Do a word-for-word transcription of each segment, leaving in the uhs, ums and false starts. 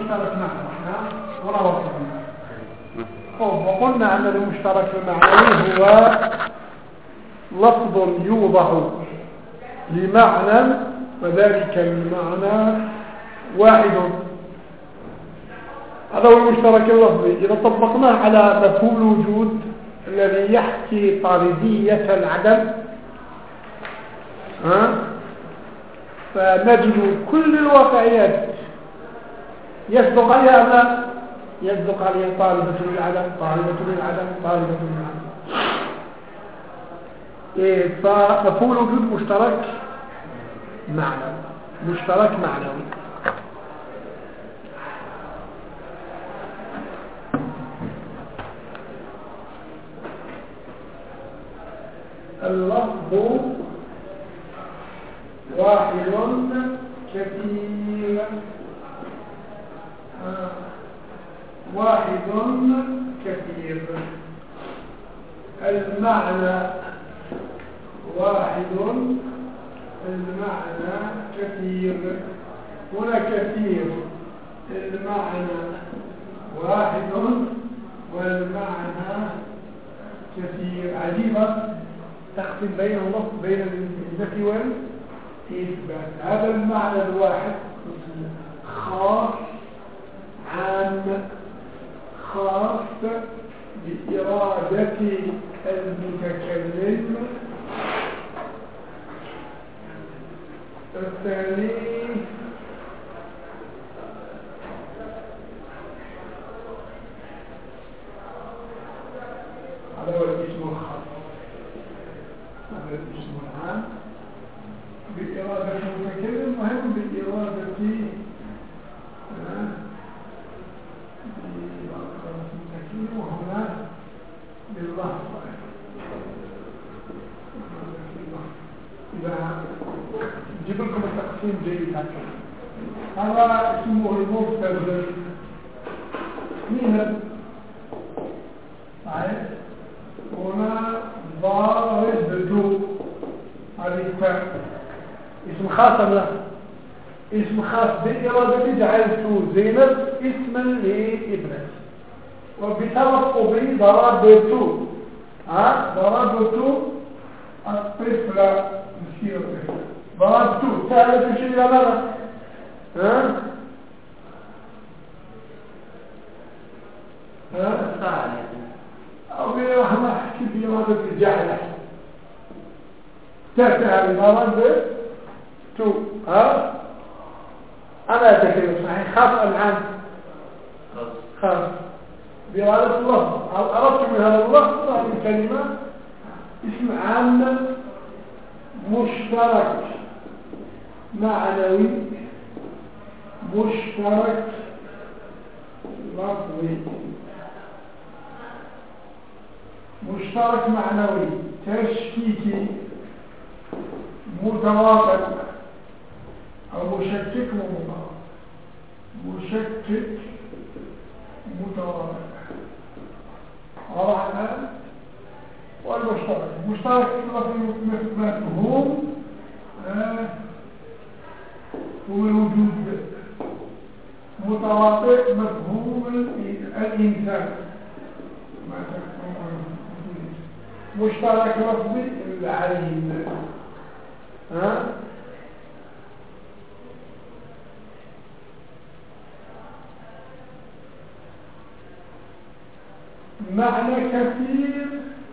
مشترك معنا ولا وصلنا. وقلنا أن المشترك المعنوي هو لفظ يوضع لمعنى وذلك المعنى واحد. هذا هو المشترك اللفظي. إذا طبقناه على مفهوم الوجود الذي يحكي طاردية العدم ها فنجد كل الواقعيات يصدق عليها أم يصدق عليها طالبة للعدم طالبة للعدم طالبة للعدم. إيه فمفهوم الوجود مشترك معنوي مشترك معنوي. اللفظ واحد كثير آه. واحد كثير. المعنى واحد المعنى كثير. هنا كثير المعنى واحد والمعنى كثير. عجيبة تقسم بين اللفظ بين النفي والإثبات. هذا المعنى الواحد خاص عام خاص بإرادة المتكلم. الثاني هذا هو الاسم الخاص. هذا الاسم العام بإرادة المتكلم وهم بإرادة المتكلم وهنا باللفظ. إذا جيب لكم التقسيم جيد هكذا. هذا اسمه المفرد. مين صحيح؟ هنا ضارب دو هذه التاء اسم خاص له اسم خاص بإرادة جعلت زينب اسما لابنتي وبتلفظي ضربت ها ضربت الطفل مسكين الطفل ضربت سهلة شيء لنا ها ها صالح أو بيرحمة حكي بإرادة الجعلة تسهل ضربت تو ها أنا أتكلم صحيح خاص أم عام خاص بإرادة اللفظ. هل أردت من هذا اللفظ هذه الكلمة اسم عام مشترك معنوي مشترك لفظي مشترك معنوي تشكيكي متواطئ أو مشكك ومضاد مشكك متواضع واضح الآن. والمشترك مشترك مفهوم آه هو الوجود متواطئ مفهوم الإنسان مشترك لفظي العين ها معنى كثير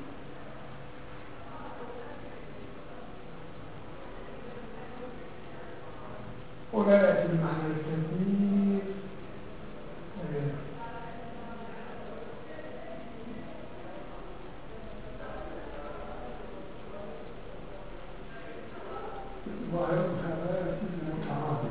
ولا يأتي المعنى الكثير ظاهر الخلاف المتعارض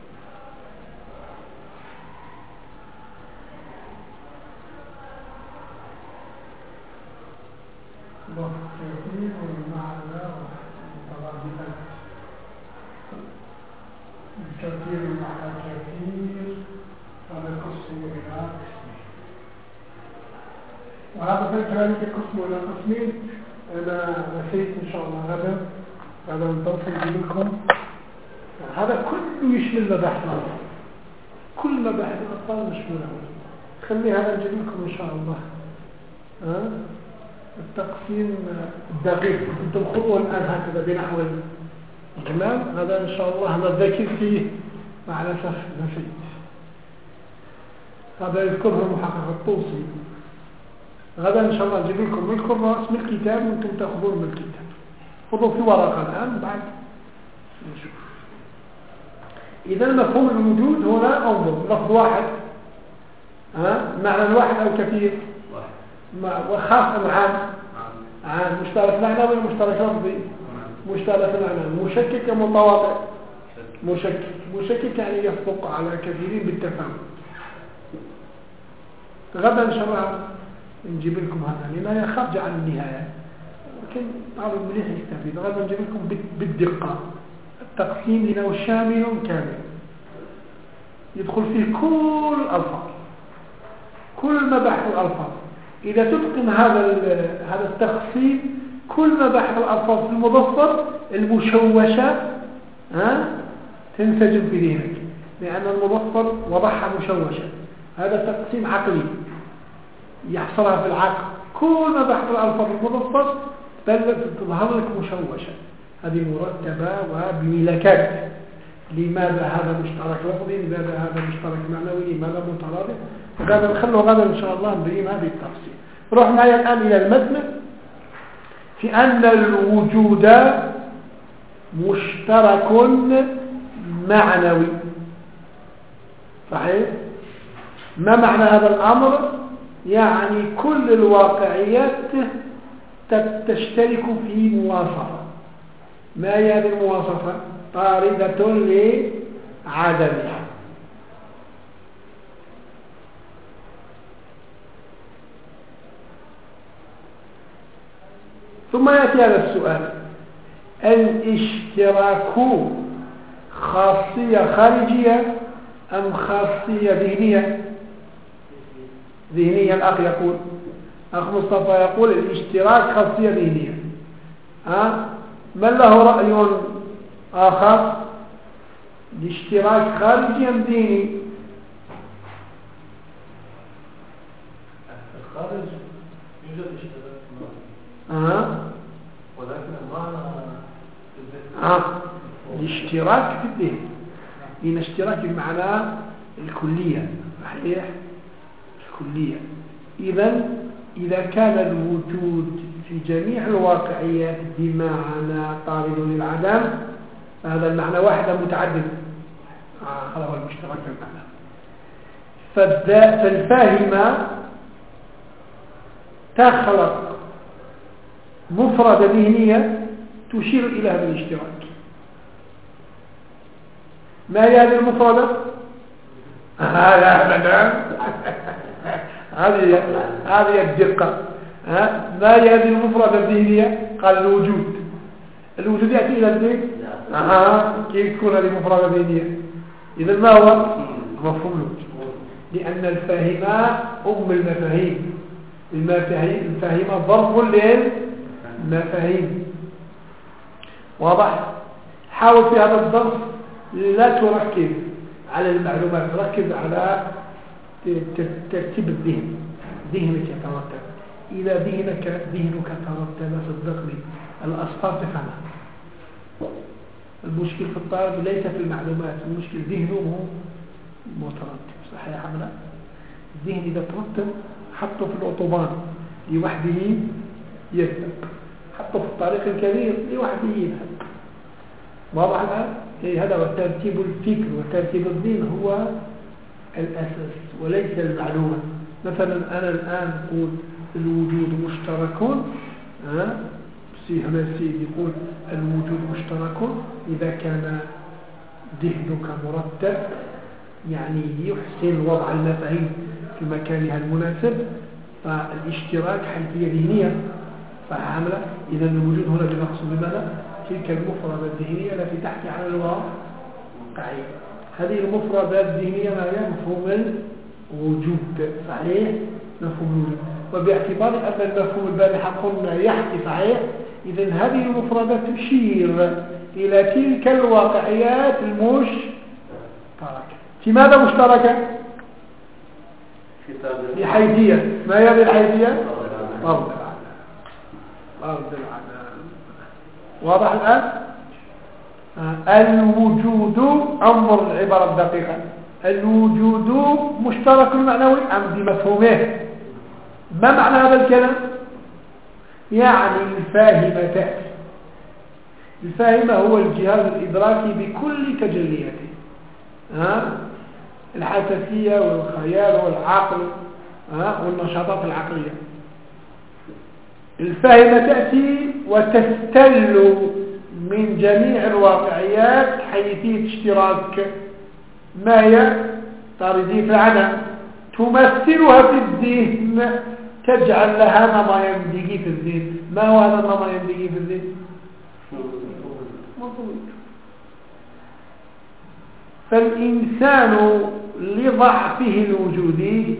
لفظ كثير والمعنى مترادفات. الكثير المعنى كثير هذا قسم إلى قسمين وهذا كذلك قسم إلى قسمين. أنا نسيت إن شاء الله غدا بعد أن توصل بكم هذا كله يشمل بحث كل مباحث الأطفال مشمولة هنا. خلي هذا نجيب لكم إن شاء الله ها التقسيم الدقيق كنتم خذوه الآن هكذا بنحو الجمال. هذا إن شاء الله أنا ذاكر فيه مع الأسف نسيت. هذا يذكره المحقق الطوسي. غدا إن شاء الله نجيب لكم من الكراس من الكتاب وانتم تأخذون من الكتاب. خذوا في ورقة الآن بعد نشوف. إذا مفهوم الوجود هنا انظر لفظ واحد ها معنى واحد أو كثير وخاص أم عام عام مشترك معنى ولا مشترك لفظي مشترك معنى مشكك متواطئ مشكك مشكك يعني يصدق على كثيرين بالتفاهم. غدا إن شاء الله نجيب لكم هذا لما يخرج عن النهاية لكن بعض المليح يستفيد. غدا نجيب لكم بالدقة التقسيم لأنه شامل كامل يدخل فيه كل الألفاظ كل مباحث الألفاظ. إذا تتقن هذا هذا التقسيم كل مباحث الألفاظ في المظفر المشوشة ها تنسجم في ذهنك لأن المظفر وضعها مشوشة. هذا تقسيم عقلي يحصلها في العقل. كل مباحث الألفاظ المظفر تظهر لك مشوشة هذه مرتبة وبملكات. لماذا هذا مشترك لفظي لماذا هذا مشترك معنوي لماذا مترادف. وهذا نخلو غدا إن شاء الله نبين هذه التفصيل. نروح معي الآن إلى المتن في أن الوجود مشترك معنوي. صحيح؟ ما معنى هذا الأمر؟ يعني كل الواقعيات تشترك في مواصفة. ما هي هذه المواصفة؟ طاردة لعدمها. ثم يأتي هذا السؤال: الاشتراك خاصية خارجية أم خاصية ذهنية؟ ذهنية. الأخ يقول أخ مصطفى يقول الاشتراك خاصية ذهنية. ها؟ من له رأي آخر؟ الاشتراك خارجي أم ذهني؟ الخارج يوجد اشتراك أه. ولكن المعنى أه. الاشتراك في الذهن إن اشتراك بمعنى الكلية. صحيح الكلية. إذا إذا كان الوجود في جميع الواقعيات بمعنى طارد للعدم فهذا المعنى واحد متعدد. آه هذا هو المشترك في المعنى. فالفاهمة تخلق مفردة ذهنية تشير إلى هذا الاشتراك. ما هي هذه المفردة؟ هذا أبدا هذه هذه الدقة. ما هي هذه المفردة الذهنية؟ قال الوجود. الوجود يأتي إلى الذهن. آه. كيف تكون هذه مفردة ذهنية؟ إذا ما هو مفهوم الوجود؟ لأن الفاهمة أم المفاهيم. المفاهيم الفاهمة ضرب للمفاهيم. واضح؟ حاول في هذا الضرب لا تركز على المعلومات، ركز على ترتيب الذهن. ذهنك يترتب. إذا ذهنك ذهنك ترتب صدقني الأصفار تفهمها. المشكل في الطالب ليس في المعلومات، المشكل ذهنه مترتب. صحيح أم لا؟ الذهن إذا ترتب حطه في الأوتوبان لوحده يذهب، حطه في الطريق الكبير لوحده يذهب. واضح الآن؟ هذا هو ترتيب الفكر وترتيب الذهن هو الأساس وليس المعلومة. مثلا أنا الآن أقول الوجود مشترك. ها؟ هنا السيد يقول الوجود مشترك إذا كان ذهنك مرتب يعني يحسن وضع المفاهيم في مكانها المناسب فالاشتراك حيثية ذهنية. فعاملة إذا الوجود هنا بنقصد بماذا؟ تلك المفردة الذهنية التي تحكي عن الواقعية. هذه المفردة الذهنية ما هي مفهوم الوجود. صحيح مفهوم الوجود. وباعتبار أن المفهوم البارحة قلنا يحكي صحيح إذا هذه المفردة تشير إلى تلك الواقعيات المشتركة في ماذا مشتركة؟ في حيثية. ما هي هذه الحيثية؟ فرض العدم. فرض العدم. واضح الآن؟ الوجود، انظر العبارة الدقيقة، الوجود مشترك معنوي أم بمفهومه؟ ما معنى هذا الكلام؟ يعني الفاهمة تأتي. الفاهمة هو الجهاز الإدراكي بكل تجلياته، ها؟ الحساسية والخيال والعقل، ها؟ والنشاطات العقلية. الفاهمة تأتي وتستل من جميع الواقعيات حيثية اشتراك ما هي طاردية العدم، تمثلها في الذهن، تجعل لها نما ينبغي في الذهن. ما هو هذا النما ينبغي في الذهن؟ مطلوب. فالإنسان لضعفه الوجودي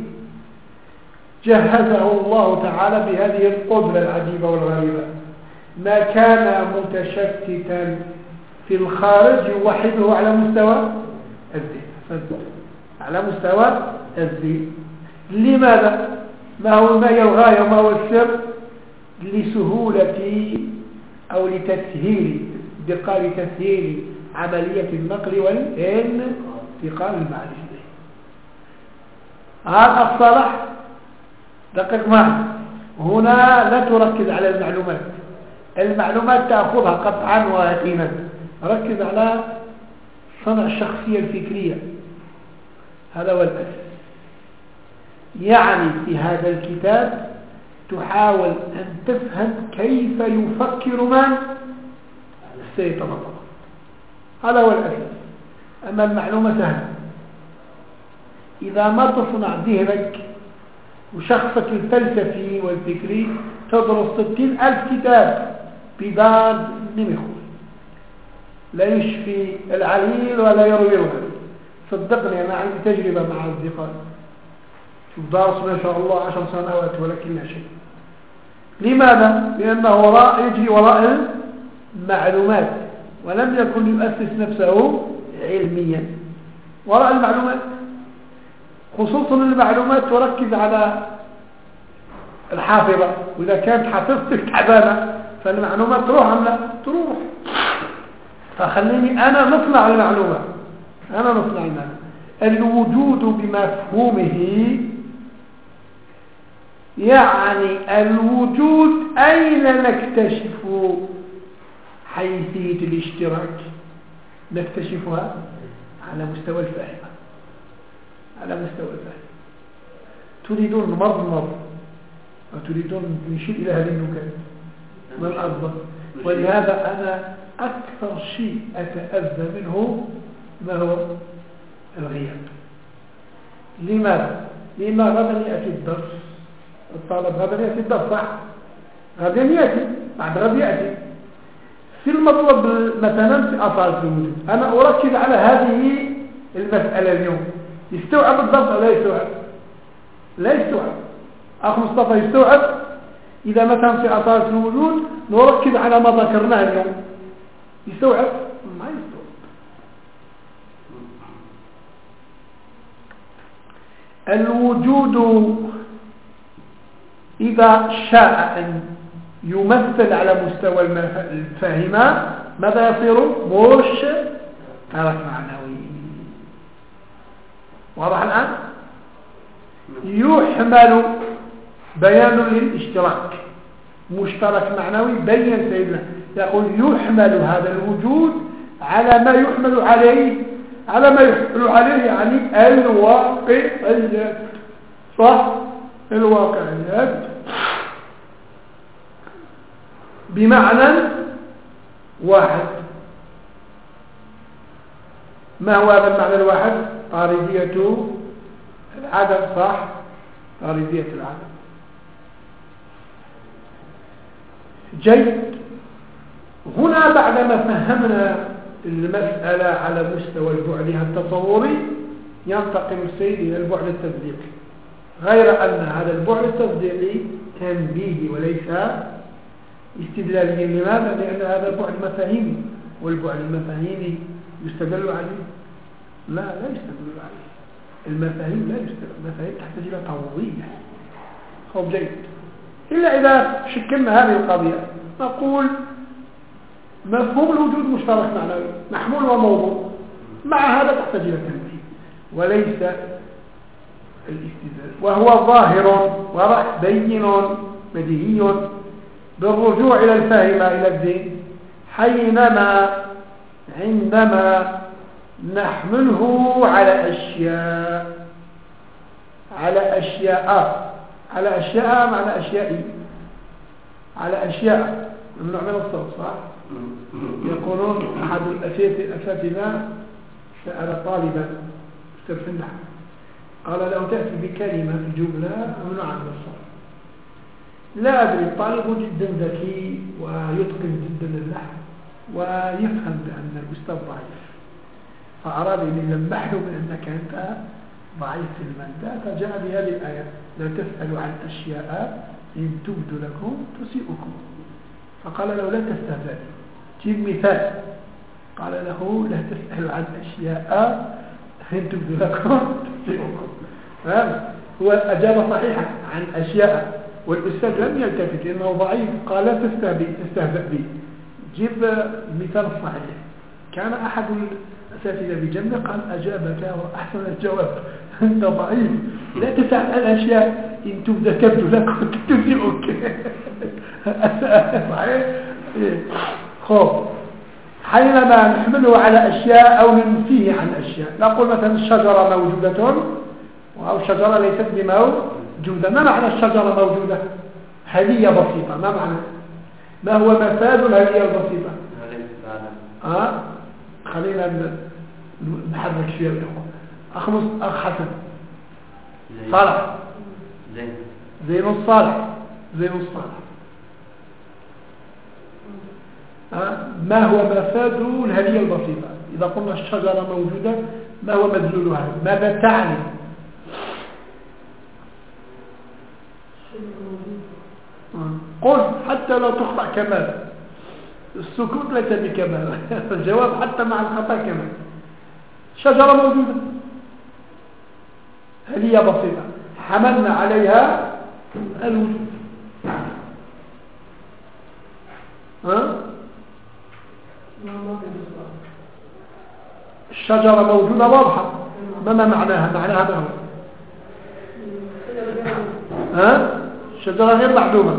جهزه الله تعالى بهذه القدرة العجيبة والغريبة. ما كان متشتتا في الخارج يوحده على مستوى الذهن، على مستوى الذهن. لماذا؟ ما هو ما هي الغاية وما هو السر؟ لسهولة أو لتسهيل دقة لتسهيل عملية النقل والانتقال المعرفي. هذا الصلاح دقق معي. هنا لا تركز على المعلومات، المعلومات تأخذها قطعا ويقينا، ركز على صنع الشخصية الفكرية. هذا هو الأساس. يعني في هذا الكتاب تحاول أن تفهم كيف يفكر من السيد طبعا. هذا هو الأساس. أما المعلومة سهلة. إذا ما تصنع ذهنك وشخصك الفلسفي والفكري تدرس ستين ألف كتاب بباب نمخ لا يشفي العليل ولا يروي الغليل. صدقني أنا عندي تجربة مع أصدقائي، شوف دارس ما شاء الله عشر سنوات ولكن لا شيء. لماذا؟ لأنه وراء يجري وراء المعلومات ولم يكن يؤسس نفسه علميا وراء المعلومات، خصوصا المعلومات تركز على الحافظة، وإذا كانت حافظتك تعبانة فالمعلومات تروح أم لا؟ تروح. فخليني أنا نصنع المعلومة، أنا نصنع المعلومة. الوجود بمفهومه يعني الوجود أين نكتشف حيثية الاشتراك؟ نكتشفها على مستوى الفاهمة، على مستوى الفهم. تريدون نمر نمر وتريدون نشير إلى هذه النكات من الأفضل. ولهذا أنا أكثر شيء أتأذى منه ما هو الغياب. لماذا؟ لما غدا يأتي الدرس، الطالب غدا يأتي الدرس صح؟ غدا يأتي بعد غدا يأتي في المطلب مثلا في أصالة الوجود. أنا أركز على هذه المسألة اليوم. يستوعب الضبط أو لا يستوعب؟ لا يستوعب. أخ مصطفى يستوعب؟ إذا مثلا في أصالة الوجود نركز على ما ذكرناه اليوم يستوعب؟ ما يستوعب. الوجود إذا شاء أن يمثل على مستوى الفاهمة ماذا يصير؟ مشترك معنوي. واضح الآن؟ يحمل بيان للاشتراك، مشترك معنوي. بين سيدنا يقول يحمل هذا الوجود على ما يحمل عليه، على ما يحمل عليه يعني الواقعيات، صح؟ الواقعيات بمعنى واحد. ما هو هذا المعنى الواحد؟ طاردية العدم، صح؟ طاردية العدم. جيد. هنا بعدما فهمنا المسألة على مستوى البعد التصوري ينتقل السيد إلى البعد التصديقي، غير أن هذا البعد التصديقي تنبيهي وليس استدلالي. لماذا؟ لأن هذا البعد مفاهيمي، والبعد المفاهيمي يستدل عليه. لا لا يستدل عليه. المفاهيم لا يستدل، المفاهيم تحتاج إلى توضيح. خب جيد. إلا إذا شكلنا هذه القضية نقول مفهوم الوجود مشترك معنوي محمول وموضوع، مع هذا تحتاج إلى تنبيه وليس الاستدلال، وهو ظاهر واضح بين بديهي بالرجوع إلى الفاهم إلى الدين حينما عندما نحمله على أشياء على أشياء على أشياء معنى أشياء على أشياء ممنوع من الصوت صح؟ يقولون أحد الأساتذة سأل طالبا في النحو قال له تأتي بكلمة في جملة ممنوعة من الصوت. لا أدري الطالب جدا ذكي ويتقن جدا النحو ويفهم بأن الأستاذ ضعيف، فأراد أن يلمح له بأنك أنت ضعيف في المادة، فجاء بهذه الآية لا تسألوا عن أشياء إن تبدوا لكم تسيئكم. فقال له لا تستهزئ، جيب مثال. قال له لا تسألوا عن أشياء إن تبدوا لكم تسيئكم. هو أجاب صحيحا عن أشياء والأستاذ لم يلتفت لأنه ضعيف، قال لا تستهزئ بي، جيب مثال صحيح. كان أحد الأساتذة بجنبه قال أجابك وأحسن الجواب، أنت ضعيف لا تسأل عن أشياء إن تبدأ تبدو لك تسيئك. صحيح. خب حينما نحمله على أشياء أو ننفيه عن أشياء، نقول مثلا الشجرة موجودة أو الشجرة ليست بموجودة. ما معنى الشجرة موجودة؟ هدية بسيطة. ما معنى؟ ما هو مفاد الهدية البسيطة؟ آه؟ خلينا نحرك شوية الأخوة. أخ أخ حسن صالح زين زين الصالح زين الصالح آه؟ ما هو مفاد الهدية البسيطة؟ إذا قلنا الشجرة موجودة ما هو مدلولها؟ ماذا تعني؟ قل حتى لا تخطأ كمال. السكوت ليس بكمال. الجواب حتى مع الخطأ كمال. شجرة موجودة هدية بسيطة حملنا عليها الوجود. ها؟ الشجرة موجودة واضحة. ما معناها؟ معناها ما هو؟ ها؟ الشجرة غير معدومة.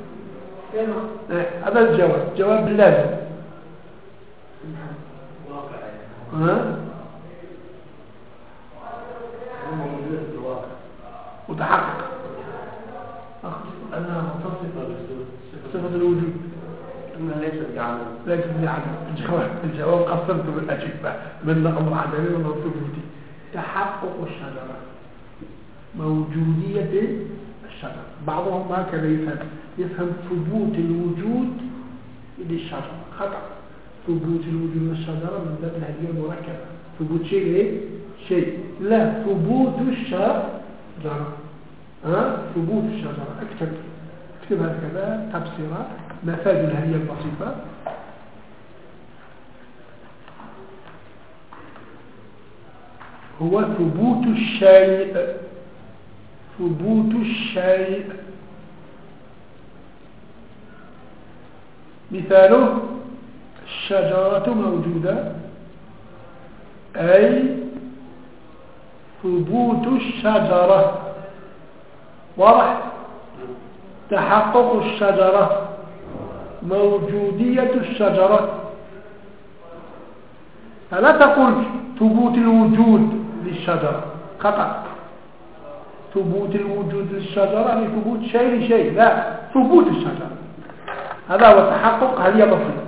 هذا الجواب جواب لازم. ها؟ متحقق. أنا متصفة صفة الوجود أنها ليست بعدم. ليست بعدم. الجواب الجواب قسمته بالأجوبة من أمر عدمي ومن ثبوتي. تحقق الشجرة موجودية الشجرة. بعضهم هكذا يفهم يفهم ثبوت الوجود للشجرة. خطأ. ثبوت الوجود للشجرة من باب الهدية المركبة. ثبوت شيء ايه؟ شيء. لا، ثبوت الشجرة. ها؟ ثبوت الشجرة. اكتب اكتب هكذا تبصرة مفاد الهدية البسيطة. هو ثبوت الشيء. ثبوت الشيء. مثاله الشجرة موجودة أي ثبوت الشجرة. واضح؟ تحقق الشجرة موجودية الشجرة. فلا تقول ثبوت الوجود للشجرة. خطأ. ثبوت الوجود للشجرة يعني ثبوت شيء لشيء. لا، ثبوت الشجرة هذا هو تحقق هدية بسيطة.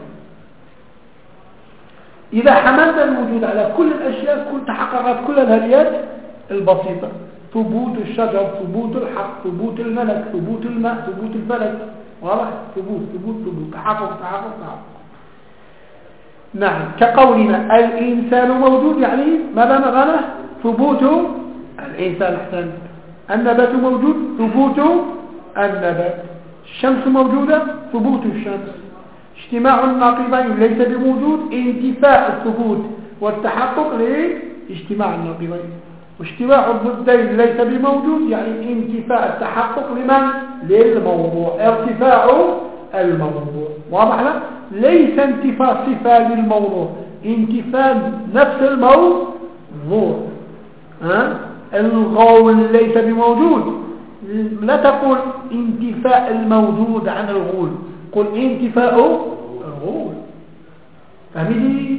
إذا حملنا الوجود على كل الأشياء كل تحققت كل الهديات البسيطة. ثبوت الشجر، ثبوت الحق، ثبوت الملك، ثبوت الماء، ثبوت الفلك. واضح؟ ثبوت ثبوت ثبوت تحقق تحقق تحقق. نعم، كقولنا الإنسان موجود يعني ماذا معناه؟ ثبوت الإنسان. أحسن. النبات موجود، ثبوت النبات. الشمس موجودة، ثبوت الشمس. اجتماع الناقضين ليس بموجود، انتفاء الثبوت والتحقق اجتماع النقيضين. واجتماع الضدين ليس بموجود يعني انتفاء التحقق لمن؟ للموضوع، ارتفاع الموضوع. واضح لا؟ ليس انتفاء صفة للموضوع، انتفاء نفس الموضوع. ها؟ الغول ليس بموجود، لا تقول انتفاء الموجود عن الغول، قل انتفاء الغول. فهمتي؟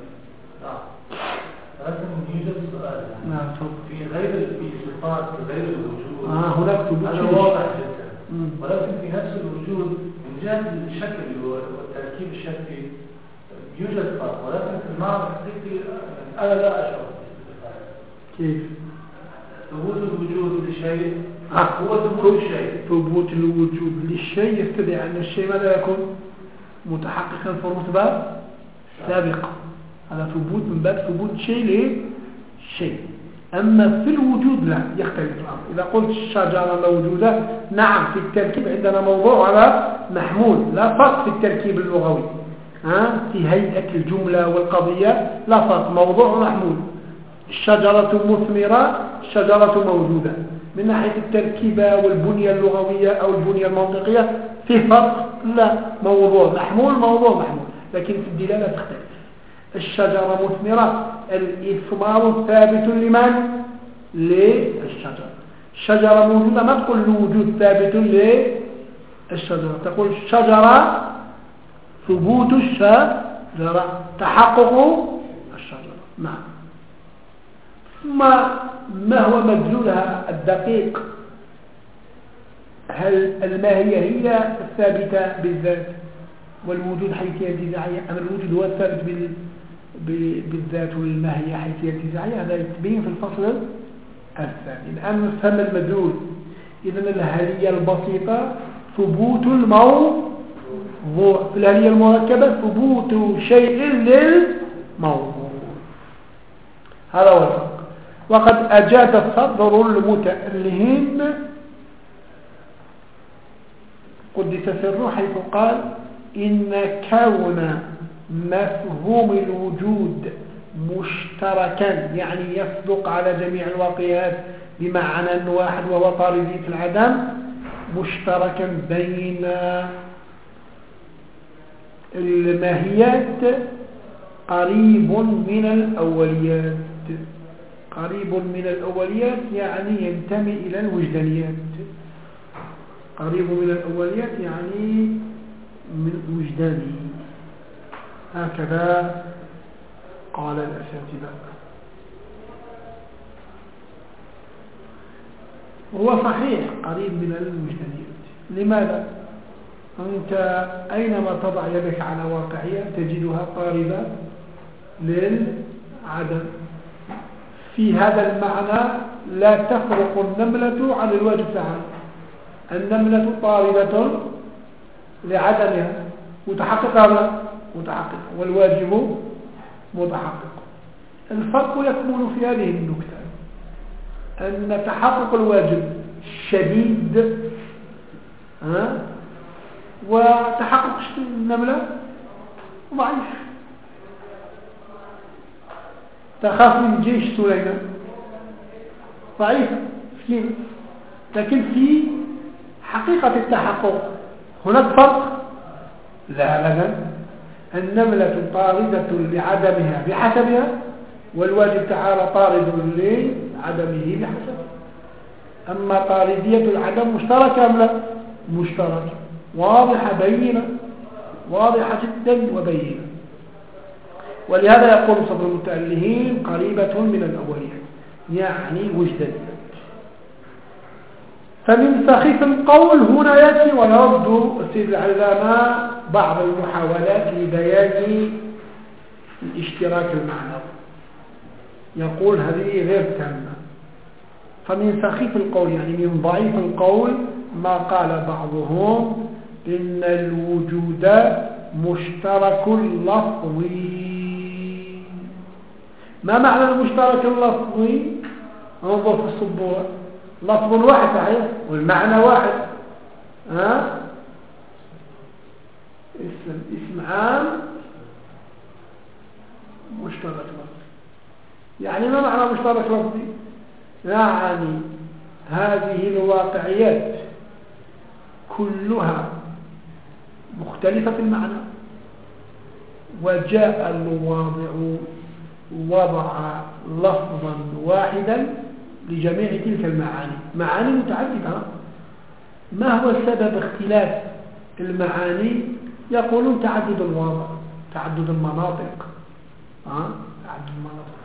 لكن يوجد سؤال. نعم. في غير في صفات غير الوجود. آه هناك ثبوت. هذا واضح جدا. ولكن في نفس الوجود من جهة الشكل والتركيب الشكلي يوجد فرق، ولكن في المعنى الحقيقي أنا لا أشعر. كيف؟ ثبوت الوجود لشيء آه. هو ثبوت الشيء. ثبوت الوجود للشيء يستدعي أن الشيء ماذا يكون؟ متحققا في الرتبة سابقة. هذا ثبوت من باب ثبوت شيء لشيء. أما في الوجود لا، يختلف الأمر. إذا قلت الشجرة موجودة، نعم في التركيب عندنا موضوع على محمول، لا فرق في التركيب اللغوي. ها؟ في هيئة الجملة والقضية لا فرق، موضوع ومحمول. الشجرة مثمرة، الشجرة موجودة. من ناحية التركيبة والبنية اللغوية أو البنية المنطقية في فرق؟ لا، موضوع محمول موضوع محمول، لكن في الدلالة تختلف. الشجرة مثمرة، الإثمار ثابت لمن؟ للشجرة. الشجرة موجودة، ما تقول الوجود ثابت للشجرة، تقول الشجرة ثبوت الشجرة تحقق الشجرة. نعم. ثم ما هو مدلولها الدقيق؟ هل الماهية هي الثابتة بالذات والوجود حيثية انتزاعية، أم الوجود هو الثابت بال... بالذات والماهية حيثية انتزاعية؟ هذا يتبين في الفصل الثاني. الآن نفهم المدلول. إذن الهالية البسيطة ثبوت الموضوع، في الهالية المركبة ثبوت شيء للموضوع. هذا هو الفرق. وقد أجاد الصدر المتألهين قدس سره حيث قال إن كون مفهوم الوجود مشتركا، يعني يصدق على جميع الواقعات بمعنى واحد وهو طاردية العدم، مشتركا بين الماهيات قريب من الأوليات. قريب من الأوليات يعني ينتمي إلى الوجدانيات. قريب من الأوليات يعني من وجداني. هكذا قال الأساتذة. هو صحيح قريب من الوجدانيات. لماذا؟ أنت أينما تضع يدك على واقعية تجدها قاربة للعدم. في هذا المعنى لا تفرق النملة عن الواجب تعالى. النملة طالبة لعدمها متحققة لا متحققة، والواجب متحقق. الفرق يكمن في هذه النكتة، أن تحقق الواجب شديد ها وتحقق النملة ضعيف. تخاف من جيش سليمان ضعيف مسكين، لكن في حقيقة التحقق هناك فرق؟ لا أبدا. النملة طاردة لعدمها بحسبها، والواجب تعالى طارد لعدمه بحسبه. أما طاردية العدم مشتركة أم لا؟ مشتركة، واضحة بينة، واضحة جدا وبينة. ولهذا يقول صدر المتألهين قريبة من الأولين، يعني وجدانية. فمن سخيف القول هنا يأتي ويرد السيد العلامة بعض المحاولات لبيان الاشتراك المعنوي. يقول هذه غير تامة. فمن سخيف القول يعني من ضعيف القول ما قال بعضهم إن الوجود مشترك لفظي. ما معنى المشترك اللفظي؟ انظر في السبورة، لفظ واحد صحيح والمعنى واحد. ها اسم اسم عام مشترك لفظي. يعني ما معنى مشترك لفظي؟ يعني هذه الواقعيات كلها مختلفة في المعنى، وجاء الواضع وضع لفظا واحدا لجميع تلك المعاني، معاني متعددة. ما هو سبب اختلاف المعاني؟ يقولون تعدد الواضع، تعدد المناطق. أه؟ تعدد المناطق.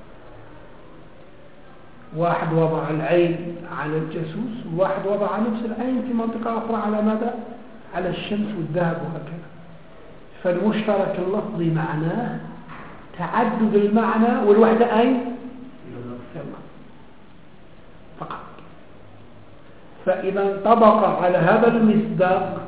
واحد وضع العين على الجاسوس، وواحد وضع نفس العين في منطقة أخرى على ماذا؟ على الشمس والذهب وهكذا. فالمشترك اللفظي معناه تعدد المعنى، والوحدة أين؟ في الله فقط. فإذا انطبق على هذا المصداق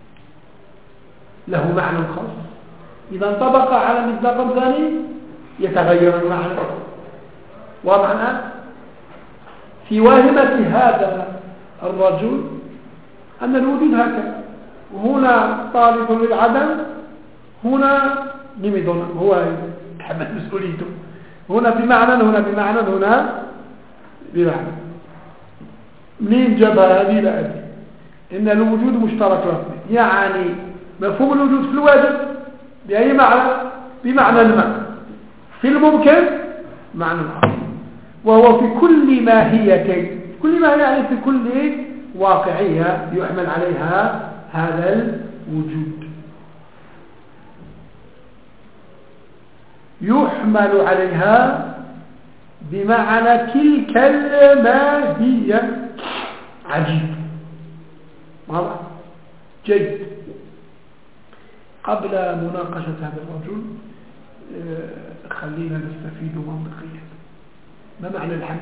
له معنى خاص، إذا انطبق على مصداق ثاني يتغير المعنى. واضح الآن؟ في واهمة هذا الرجل أن الوجود هكذا، وهنا طالب للعدم، هنا نمدنا، هو يتحمل مسؤوليته، هنا بمعنى، هنا بمعنى، هنا بمعنى. منين جابها هذه؟ لا أدري. إن الوجود مشترك لفظي، يعني مفهوم الوجود في الواجب بأي معنى؟ بمعنى الماء. في الممكن معنى الآخر، وهو في كل ماهية، كل ماهية يعني في كل واقعية يحمل عليها هذا الوجود، يحمل عليها بمعنى تلك الماهية. عجيب. واضح؟ جيد. قبل مناقشة هذا الرجل خلينا نستفيد منطقيا. ما معنى الحمل؟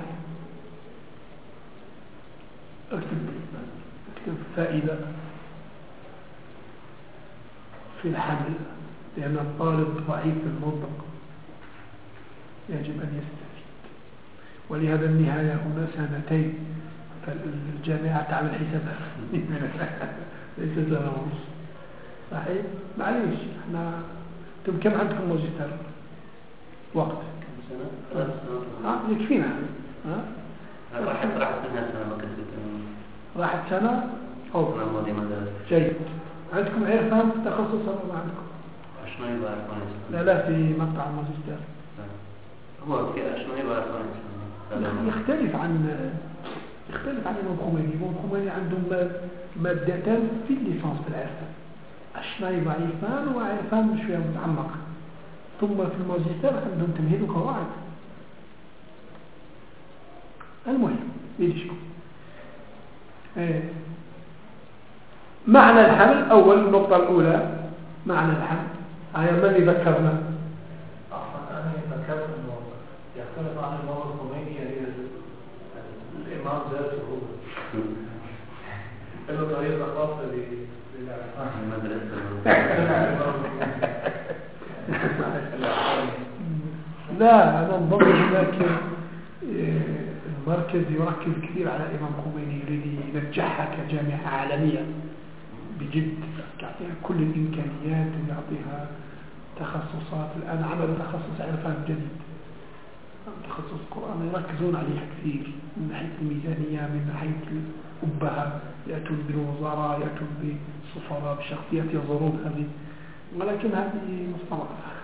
اكتب اكتب فائدة في الحمل، لأن الطالب ضعيف في المنطق يجب أن يستفيد. ولهذا النهاية هنا سنتين، فالجامعة تعمل حسابها ليس سنة ونص. صحيح؟ معليش احنا انتم كم عندكم ماجستير؟ وقت كم سنة؟ اه يكفينا. ها؟ راحت راحت منها سنة ما كنت راحت سنة أو أنا ماضي مدرسة. جيد. عندكم عرفان في التخصص ولا عندكم؟ شنو يبغى عرفان؟ لا لا في مقطع الماجستير. هو في شنو يبغى عرفان؟ يختلف عن يختلف عن الإمام خميني. الإمام خميني عندهم مادتان في الليسانس في العرفان، الشنايب عرفان وعرفان مش فيها متعمق، ثم في الماجستير عندهم تمهيد وقواعد. المهم يدشكم. ايه. معنى الحمل أول، النقطة الأولى معنى الحمل. آية من يذكرنا؟ أنا ذكرت أنه يختلف عن الإمام الخميني، يعني الإمام ذاته هو له طريقة خاصة لا أنا انظر هناك المركز يركز كثير على الإمام خميني، يريد ينجحها كجامعة عالمية بجد، يعطيها كل الإمكانيات، يعطيها تخصصات. الآن عملوا تخصص عرفان جديد، تخصص القرآن يركزون عليها كثير من ناحية الميزانية، من ناحية الأبهة، يأتون بالوزراء، يأتون بالسفراء، بشخصيات يزورون هذه، ولكن هذه مستضعفة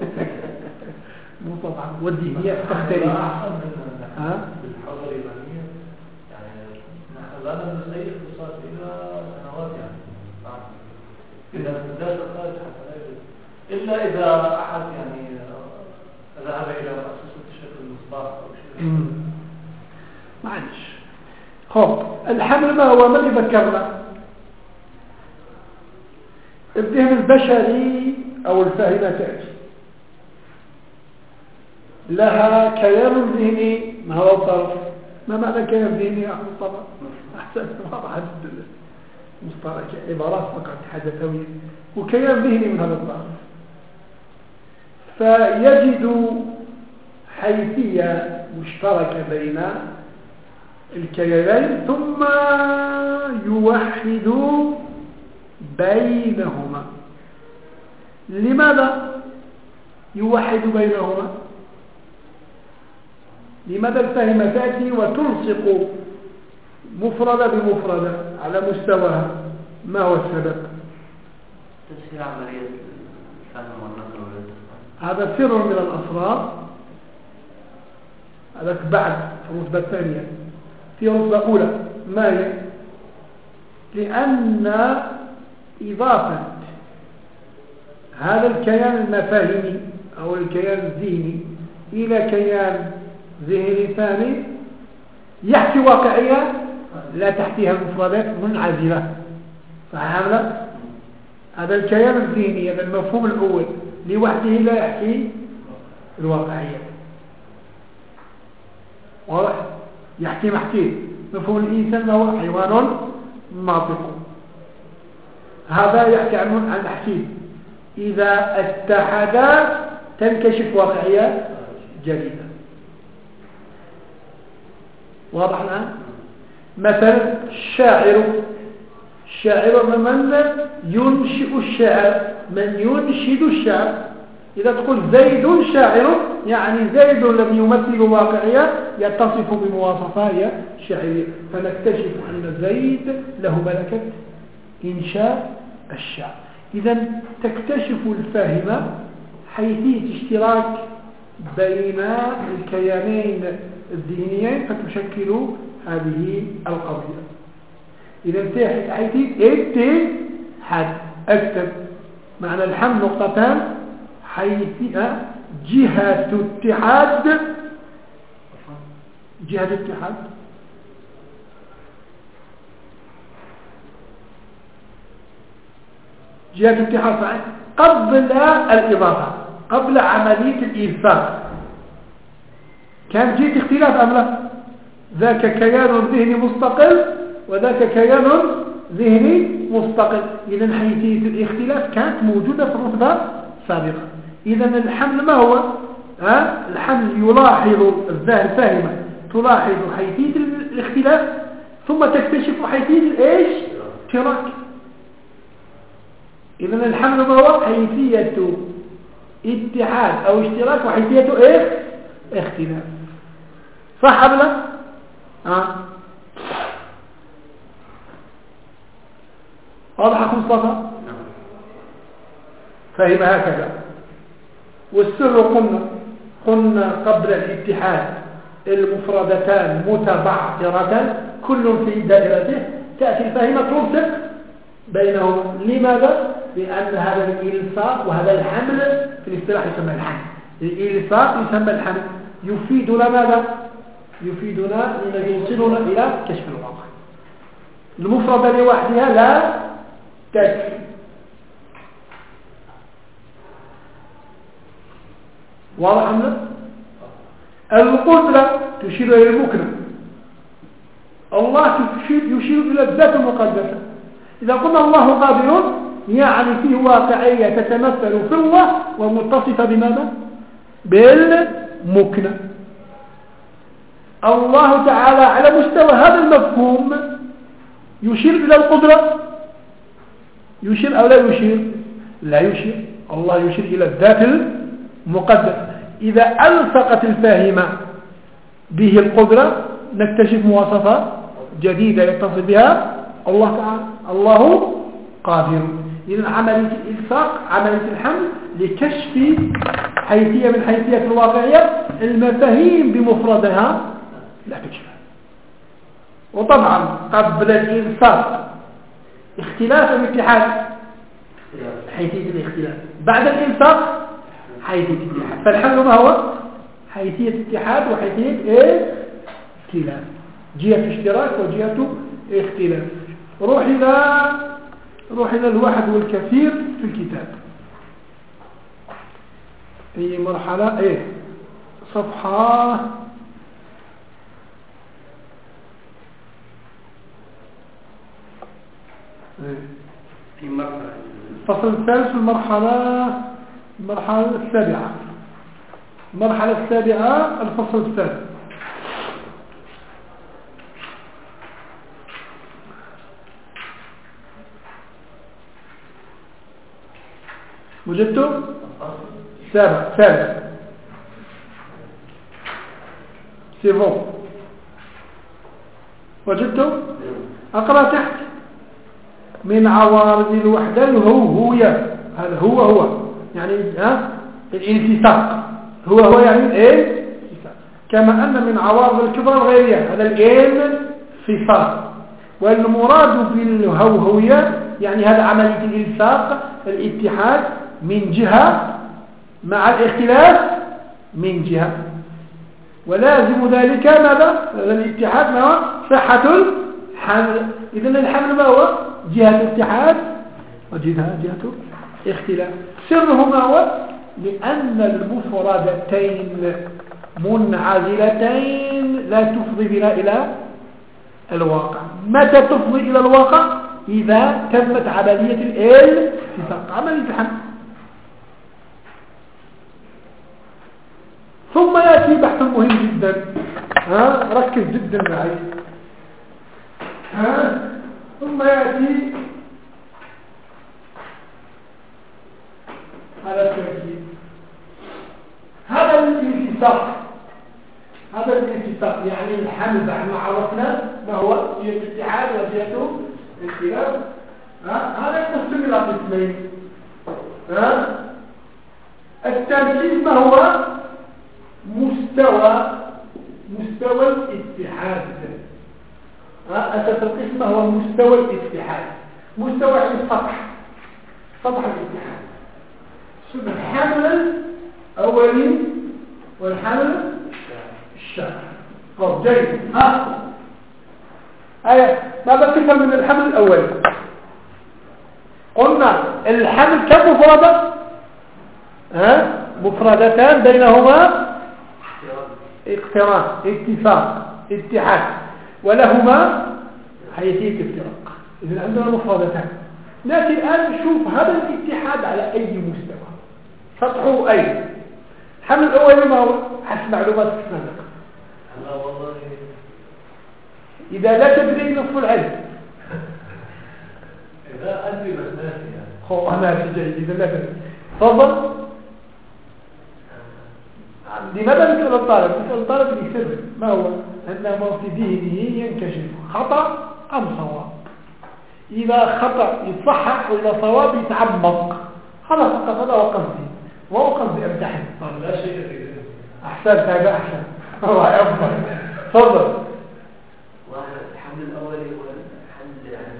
مستضعفة والدينية تختلف. ها؟ بالحضر الإيمانية يعني نحن لا نسير اختصاص إلى سنوات، يعني إذا بدأت الخارج حتى لا يجب إلا إذا أحد يعني ذهب إلى مؤسسة الشكل المصباح أو شيء. معلش. خب الحمل ما هو؟ ما اللي ذكرنا؟ الذهن البشري أو الفاهمة تأتي لها كيان ذهني. ما هو الطرف؟ ما معنى كيان ذهني يا أخي طبعا؟ أحسن واضح جدا، مصطلح عبارات فقط حدثوية، وكيان ذهني من هذا الطرف. فيجد حيثية مشتركة بين الكيانين ثم يوحد بينهما. لماذا يوحد بينهما؟ لماذا الفاهمة تأتي وتلصق مفردة بمفردة على مستواها؟ ما هو السبب؟ تسهيل عملية الفهم والنقل والاستخدام. هذا سر من الأسرار. هذا بعد الرتبة الثانية. في رتبة أولى ما هي؟ لأن إضافة هذا الكيان المفاهيمي أو الكيان الذهني إلى كيان ذهني ثاني يحكي واقعية لا تحتيها المفردات منعزلة. صحيح أم لا؟ هذا الكيان الذهني، هذا المفهوم الأول لوحده لا يحكي الواقعية. واضح؟ يحكي محكي مفهوم الإنسان هو حيوان ناطق، هذا يحكي عنه عن حكيم. إذا اتحدا تنكشف واقعية جديدة. واضح الآن؟ مثلا الشاعر، الشاعر من ينشئ الشعر، من ينشد الشعر. إذا تقول زيد شاعر يعني زيد لم يمثل واقعية يتصف بمواصفات شعرية، فنكتشف أن زيد له ملكة إنشاء الشعر. إذا تكتشف الفاهمة حيثية اشتراك بين الكيانين الذهنيين فتشكل هذه القضية. إذا حيثية اتحاد أكتب معنى الحمل نقطتان حيثية جهة اتحاد، جهة اتحاد جهة اتحاد صحيح قبل الإضافة، قبل عملية الإلفاق. كان جهة اختلاف أم لا؟ ذاك كيان ذهني مستقل وذاك كيان ذهني مستقل. إذن حيثية الاختلاف كانت موجودة في الرتبة سابقا. إذن الحمل ما هو؟ ها؟ الحمل يلاحظ الذهن فاهمة تلاحظ حيثية الاختلاف ثم تكتشف حيثية الايش؟ اشتراك. إذن الحمل ما هو؟ حيثية اتحاد أو اشتراك وحيثية ايش؟ اختلاف. صح أم لا؟ ها؟ واضح أخو مصطفى؟ فهم هكذا. والسر قلنا قلنا قبل الاتحاد المفردتان متبعثرة كل في دائرته، تأتي الفاهمة تلصق بينهما. لماذا؟ لأن هذا الإلصاق وهذا الحمل في الاصطلاح يسمى الحمل. الإلصاق يسمى الحمل يفيدنا ماذا؟ يفيدنا لأنه يوصلنا إلى كشف الواقع. المفردة لوحدها لا تكفي. واضح أم لا؟ القدرة تشير إلى المكنة، الله يشير إلى الذات المقدسة. إذا قلنا الله قادر يعني فيه واقعية تتمثل في الله ومتصفة بماذا؟ بالمكنة. الله تعالى على مستوى هذا المفهوم يشير إلى القدرة، يشير أو لا يشير؟ لا يشير. الله يشير إلى الذات المقدسة. إذا ألصقت الفاهمة به القدرة نكتشف مواصفات جديدة يتصل بها الله تعالى. الله قادر. إذن عملية الإلصاق عملية الحمل لكشف حيثية من حيثيات الواقعية المفاهيم بمفردها لا تكشفها. وطبعا قبل الإلصاق اختلاف الاتحاد حيثية الاختلاف، بعد الإلصاق حيثية الاتحاد. فالحمل ما هو؟ حيثية الاتحاد وحيثية ايه؟ اختلاف. جهة اشتراك وجهة اختلاف. روح إلى روح إلى الواحد والكثير في الكتاب. أي مرحلة ايه؟ صفحة في مرحلة الفصل الثالث في المرحلة المرحلة السابعة المرحلة السابعة الفصل الثالث. وجدتم؟ سابع ثالث سيفو وجدتم؟ أقرأ تحت. من عوارض الوحدة الهوية، هذا هو هو يعني ها الانتساق، هو هو يعني الايه؟ كما أن من عوارض الكبرى الغيرية هذا الانفصال. والمراد بالهوهوية يعني هذا عملية الإلصاق الاتحاد من جهة مع الاختلاف من جهة، ولازم ذلك ماذا؟ الاتحاد ما هو صحة الحمل. إذن الحمل ما هو؟ جهة اتحاد وجهة جهة اختلاف. سره ما هو؟ لأن المفردتين منعزلتين لا تفضي بنا إلى الواقع. متى تفضي إلى الواقع؟ إذا تمت عملية الالتصاق، عملية الحمل. ثم يأتي بحث مهم جدا، ها ركز جدا معي. ها ثم يأتي هذا التركيب، هذا الالتصاق، هذا الالتصاق يعني الحمل بعد ما عرفنا ما هو جهة الاتحاد وجهة الاختلاف. هذا يقسم إلى قسمين. التركيب ما هو؟ مستوى مستوى الاتحاد. أساس القسم هو مستوى الاتحاد. مستوى يعني السطح، سطح الاتحاد. الحمل الأولي والحمل الشاك. طب جيد. ها أيه ماذا تفهم من الحمل الأولي؟ قلنا الحمل كم مفردة؟ ها مفردتان بينهما اقتران، اتفاق، اتحاد، ولهما حيثية افتراق. إذن عندنا مفردتان. لكن الآن نشوف هذا الاتحاد على أي مستوى، سطحه أي. الحمل الأول ما هو حسب معلومات السابقة؟ لا والله إذا لا تدري نصف العلم. إذا أدري بس ناسي يعني. خو أنا جيد. إذا لا تدري تفضل. لماذا نسأل الطالب؟ نسأل الطالب لسر ما هو؟ أن ما في ذهنه ينكشف خطأ أم صواب. إذا خطأ يصحح وإذا صواب يتعمق. هذا فقط، هذا هو قصدي، وهو قصدي أمتحن. لا شيء في ذلك. أحسن هذا أحسن. الله أفضل. تفضل. الحمل الأول هو الحمل يعني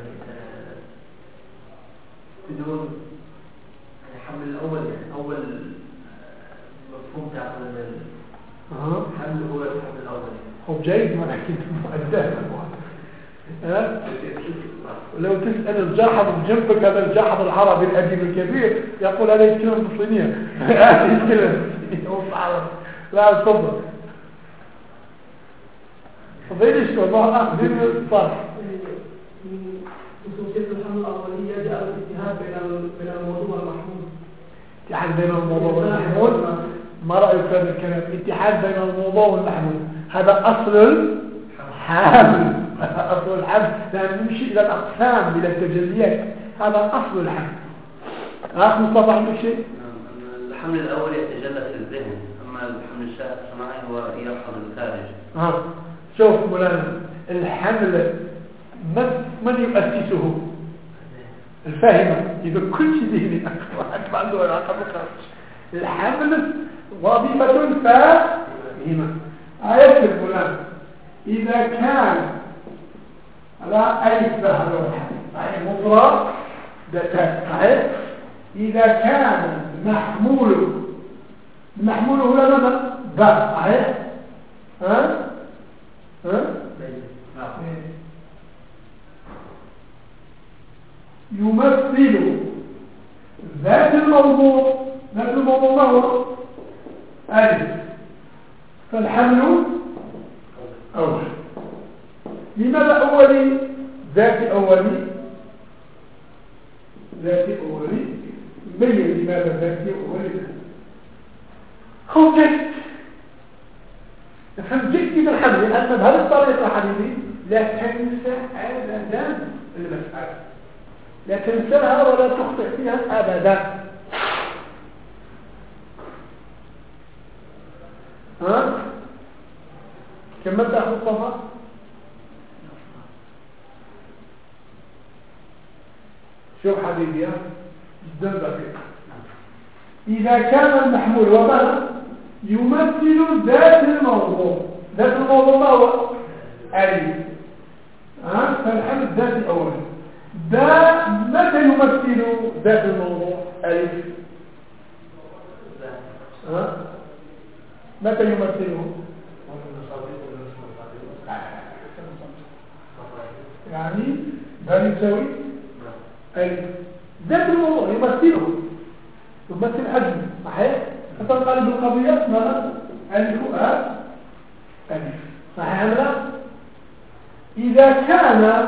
بدون الحمل الأول يعني أول مفهوم تعقل الحمل هو الحمل الأول. هو جيد ما حكيت مؤداه. ها لو تسأل الجاحظ جنبك، هذا الجاحظ العربي الأديب الكبير يقول هذا يتكلم بالصينية. هذا يتكلم بالصينية. لا تفضل. فضيلش والله أخذ الصالح. خصوصية الحمل الأولية جاء الاتحاد بين الموضوع والمحمول. اتحاد بين الموضوع والمحمول. ما رأيك في هذا الكلام؟ اتحاد بين الموضوع والمحمول هذا أصل الحمل. أصل الحمل لأن نمشي إلى الأقسام إلى التجليات. هذا أصل الحمل. أخ مصطفى عندك شيء؟ الحمل الأول يتجلى في الذهن، أما الحمل الصناعي هو يرحل الخارج. ها شوف مولانا، الحمل من من يؤسسه؟ الفاهمة. إذا كل شيء ذهني أكثر ما عنده علاقة بالخارج. الحمل وظيفة فاهمة. آية مولانا إذا كان لا أيسبه هذا الحمل صحيح مفرد دتان صحيح. إذا كان محموله محموله لا ماذا؟ باء صحيح. ها ها يمثل ذات الموضوع. ذات الموضوع ما هو؟ ألف. فالحمل أول. لماذا أولي؟ ذات أولي ذات أولي بين لماذا ذات أولي. خذ جد نفهم جد من الحمل، لأن بهذه الطريقة حبيبي لا تنسى أبدا المسألة، لا تنساها ولا تخطئ فيها أبدا. ها كملت أخذ الصفحة. شوف حبيبي يا جدا دقيق. إذا كان المحمول وماذا يمثل ذات الموضوع. ذات الموضوع ما هو ألف، ها فالحمل الذات الأول. ده متى يمثل ذات الموضوع ألف؟ ها متى يمثله؟ يعني ده يساوي ألف. ذات الموضوع يمثله، يمثل حجم صحيح. فتنقلب القضية ماذا؟ ألف أ ألف صحيح أم لا؟ إذا كان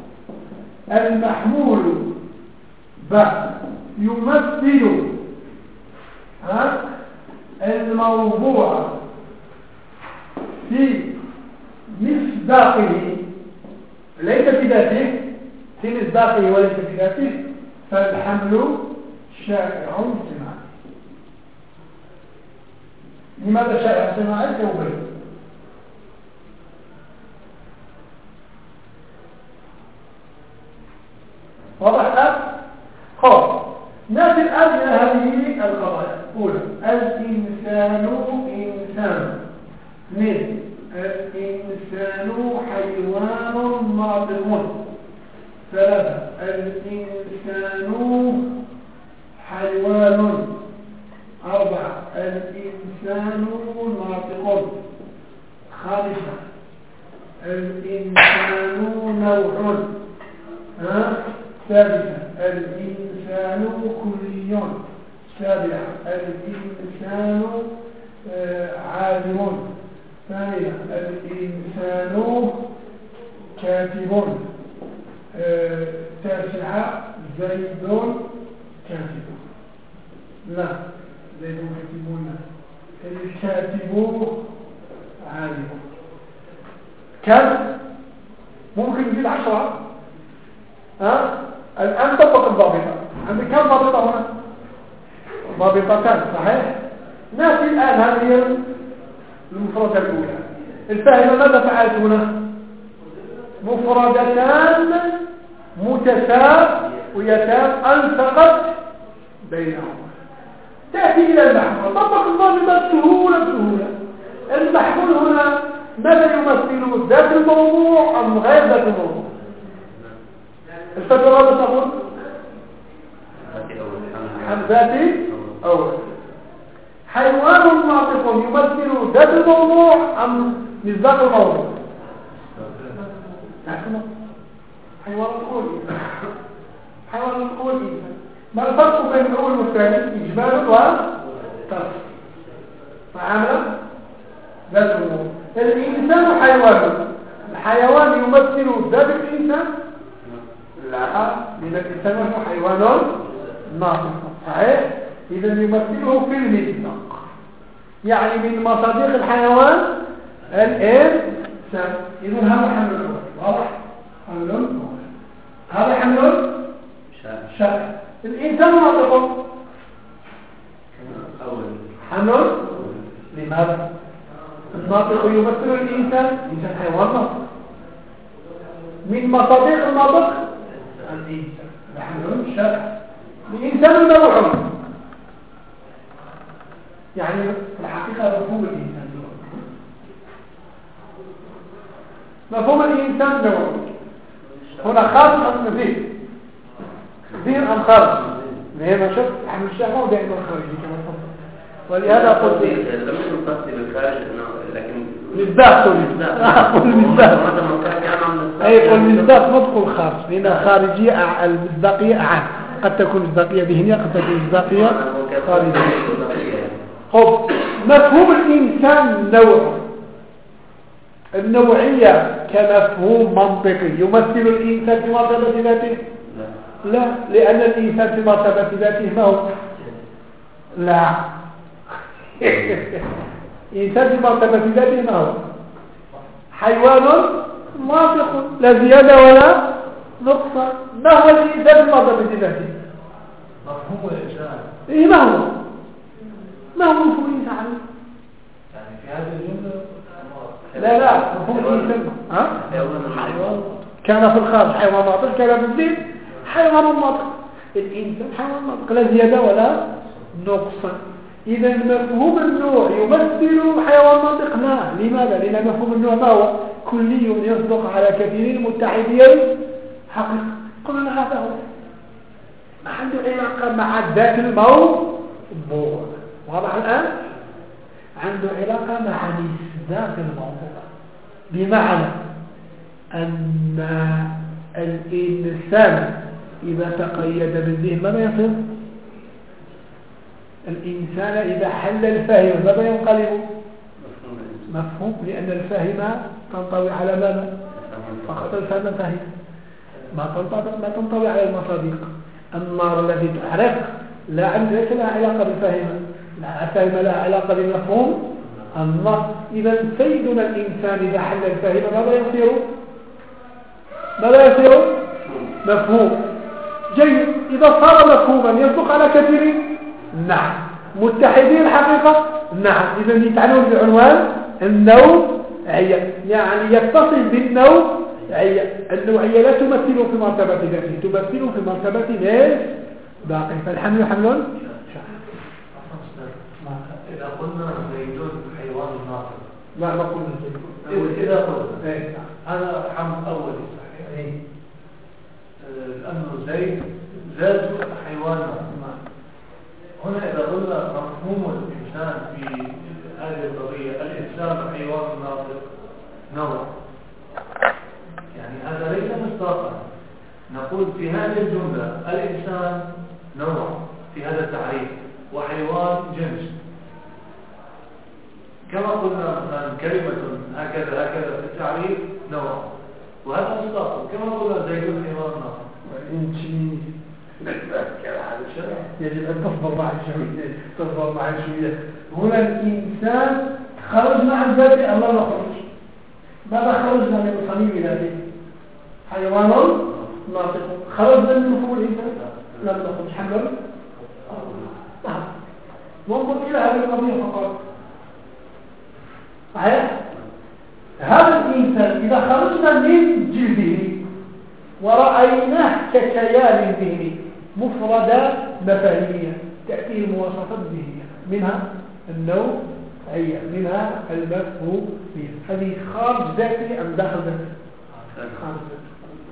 المحمول ب يمثل ها الموضوع في مصداقه ليس في ذاته، في مصداقه وليس في ذاته، فالحمل شائع صناعي. لماذا شائع صناعي؟ سأبين. واضح الآن؟ خلاص نأتي الآن إلى هذه القضايا. أولى الإنسان إنسان. اثنين الإنسان حيوان ناطق. ثلاثة الإنسان حيوان. أربعة الإنسان ناطق. خامسة الإنسان نوع. ها سادسا الإنسان كلي. سابعا الإنسان عالم. ثانيا الإنسان كاتب. تاسعا زيد كاتب. لا زيد كاتبون. الكاتب عالم. كم ممكن يزيد عشرة. ها الآن طبق الضابطة. عندك كم ضابطة هنا؟ ضابطتان صحيح. نأتي الآن هذه المفردة الأولى. الفاهمة ماذا فعلت هنا؟ مفردتان متساويتان ألصقت بينهما. تأتي إلى المحمول. طبق الضابطة سهولة سهولة. المحمول هنا ماذا يمثل؟ ذات الموضوع أم غير ذات الموضوع؟ الفترة ماذا تقول؟ ذاتي أول. حيوان ناطق يمثل ذات الموضوع أم مصداق الموضوع؟ حيوان تقول حيوان تقول إنسان. ما الفرق بين الأول والثاني؟ إجمال وتفصيل. فعمل ذات الموضوع. الإنسان حيوان. الحيوان يمثل ذات الإنسان؟ لا، من الإنسان هو حيوان ناطق صحيح. إذا يمثله في المصداق، يعني من مصادق الحيوان الإنسان. إذا هذا حمل الأول. واضح؟ حمل الأول. هذا حمل شائع. الإنسان ناطق حمل. لماذا؟ الناطق يمثل الإنسان. الإنسان حيوان ناطق. من مصادق الناطق الإنسان. حمل شائع. الإنسان نوع، يعني في الحقيقة مفهوم الإنسان مفهوم الإنسان نوع. هنا خاص أم نزيد؟ نزيد أم خارج؟ ليه ما شفت حمل الشهوة ودائما خارجي كما تفضل. ولهذا قلت لم يكن قصدي بالخارج لكن مصداق. قل مصداق. أي قل مصداق مدخل خارج، لأن خارجية المصداقية أعم. قد تكون مصداقية ذهنية، قد تكون مصداقية خارجية. خب مفهوم الإنسان نوع. النوعية كمفهوم منطقي يمثل الإنسان في مرتبة ذاته؟ لا، لأن الإنسان في مرتبة ذاته ما هو؟ لا. الإنسان في مرتبة ذاته ما هو؟ حيوان ناطق، لا زيادة ولا نقصان. ما هو الإنسان في مرتبة ذاته؟ مفهوم الإنسان. إيه ما هو؟ ما هو مفهوم الإنسان؟ يعني في هذه الجملة لا لا مفهوم الإنسان ها؟ حيوان كان في الخارج حيوان ناطق، كان في الدين حيوان ناطق. الإنسان حيوان ناطق لا زيادة ولا نقص. إذا مفهوم النوع يمثل حيوان ناطق؟ لا. لماذا؟ لأن مفهوم النوع ما هو؟ كلي يصدق على كثير متحدين حقيقة. قلنا هذا هو ما عنده علاقة مع ذات الموضوع. واضح الآن؟ عنده علاقة مع ذات الموضوع، بمعنى أن الإنسان إذا تقيد بالذهن ماذا يصير؟ الإنسان إذا حل الفهم ماذا ينقلب؟ مفهوم، لأن الفهم تنطوي على ماذا؟ فقط الفهم فهم، ما تنطوي ما تنطوي على المصادق. النار التي تحرق لا عندها ليس لها علاقة بالفهم، لا الفهم لها علاقة بمفهوم النار. إذا سيدنا الإنسان إذا حل الفهم ماذا يصير؟ ماذا يصير؟ مفهوم. جيد. إذا صار مفهوما يصدق على كثير؟ نعم. متحدين الحقيقة؟ نعم. إذا يتعنون بعنوان النوعية، يعني يتصل بالنوعية. النوعية لا تمثل في مرتبة ذاته، تمثل في مرتبة ناس باقي. فالحمل حمل إذا قلنا زيدون حيوان ناطق لا ما قلنا زيدون. إذا قلنا هذا حمل أولي صحيح، لأنه زيد ذات حيوان ناطق. هنا إذا قلنا مفهوم الإنسان في هذه القضية الإنسان حيوان ناطق نوع، يعني هذا ليس مصداقا. نقول في هذه الجملة الإنسان نوع في هذا التعريف وحيوان جنس، كما قلنا مثلا كلمة هكذا هكذا في التعريف نوع، وهذا مصداق. كما قلنا زيد حيوان ناطق. وإنتي يجب أن تصبر معي شوية، تصبر معي شوية. هنا الإنسان خرجنا عن ذاته، الله نخرج. ماذا خرجنا من صميم ذاته؟ حيوان ناطق. خرجنا من مفهوم الإنسان؟ لم نخرج. حمل نعم. ننظر إلى هذه القضية فقط. صحيح؟ هذا الإنسان إذا خرجنا من جلده ورأيناه ككيان ذهني مفردات مفاهيمية تأتي المواصفات الذهنية، منها النوعية، منها المفهومية. هذه خارج ذاتي أم داخل ذاتي؟ خارج ذاتي.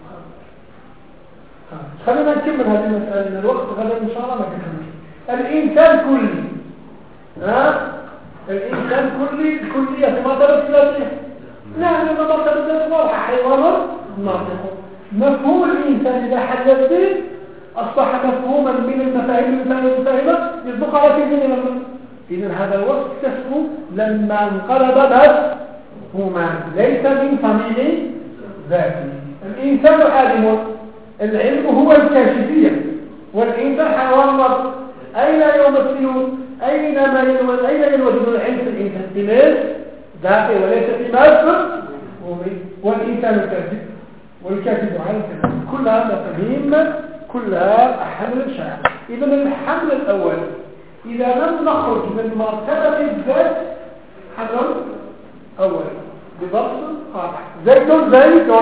خلينا نكمل هذه المسألة لأن الوقت غدا إن شاء الله ما كمل. الإنسان كلي، ها؟ الإنسان كلي كلية في مرتبة ذاتية. لا، لأن مرتبة ذاتية واضحة، حيوان ناطق. مفهوم الإنسان إذا حدث به أصبح مفهوما من المفاهيم المفاهيمة يصدق على كثير من. إذن هذا الوصف اكتسبه لما انقلب مفهوما ليس من صميم ذاته. الإنسان عالم، العلم هو الكاشفية، والإنسان حيوان ناطق. أين يمثلون؟ أينما ينوجد أين ينوجد العلم في الإنسان؟ في ناس ذاته وليس في مفهوم. والإنسان كاذب والكاتب على الكلام. كل هذا تميم، كلها حمل شائع. إذا الحمل الأول إذا لم نخرج من مرتبة الذات حمل أول بضبط قاطع. زيد زيد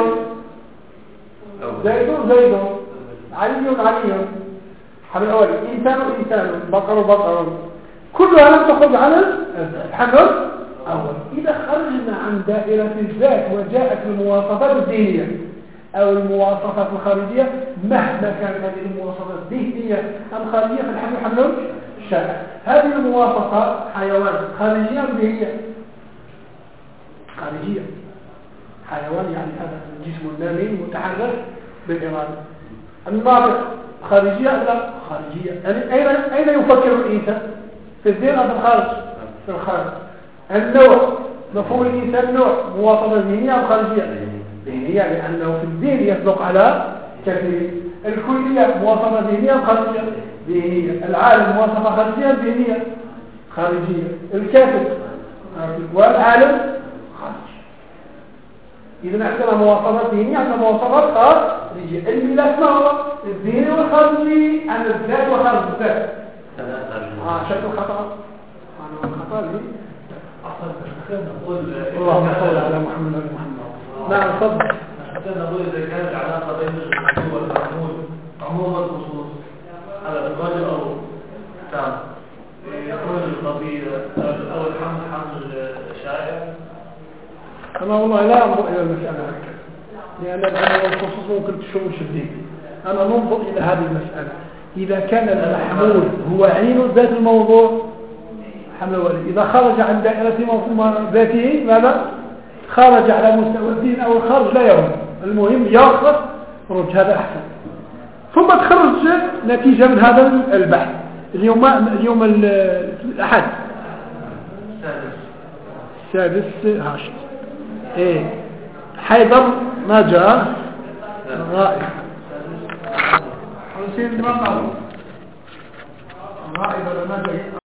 زيد زيد علي علي حمل أول. إنسان إنسان بقر بقر، كلها لم تخرج على الحمل أول. إذا خرجنا عن دائرة الذات وجاءت المواصفات الذهنية أو المواصفات الخارجية، مهما كانت هذه المواصفات ذهنية أم خارجية، فالحمل حمل شائع. هذه المواصفات حيوان خارجية أم ذهنية؟ خارجية. حيوان يعني هذا الجسم النامي المتحرك بالإرادة. الناطق خارجية أم لا؟ خارجية. يعني أين أين يفكر الإنسان؟ في الذهن أم في الخارج؟ في الخارج. النوع مفهوم الإنسان نوع مواصفة ذهنية أم خارجية؟ ذهنية، لأنه في الذهن يطلق على كثير. الكلية مواصفة ذهنية أم خارجية؟ ذهنية. العالم مواصفة خارجية أم ذهنية؟ خارجية. الكاتب والعالم خارجي. إذا عندنا مواصفات ذهنية، عندنا مواصفات خارجية. الملاك ما هو؟ الذهني والخارجي، عن الذات وخارج الذات. آه شكل خطأ. أنا الخطأ لي أصل نقول اللهم صل على محمد وعلى محمد. نعم تفضل. حتى نقول إذا كانت العلاقة بين المحمول والمحمول عموم الخصوص على الرجل أو نعم يكون القضية أو الحمل حمل شائع. أنا والله لا أنظر إلى المسألة هكذا، لأن العموم والخصوص ممكن تشوش الدين. أنا ننظر إلى هذه المسألة، إذا كان المحمول هو عين ذات الموضوع حمل ولد، إذا خرج عن دائرة ذاته ماذا؟ خرج على مستوى الدين أو الخارج لا يهم، المهم يخرج خروج، هذا أحسن. ثم تخرج نتيجة من هذا البحث. اليوم اليوم الأحد السادس عشر إيه حيدر ما جاء غائب. حسين ما قال غائب ولا ما جاء.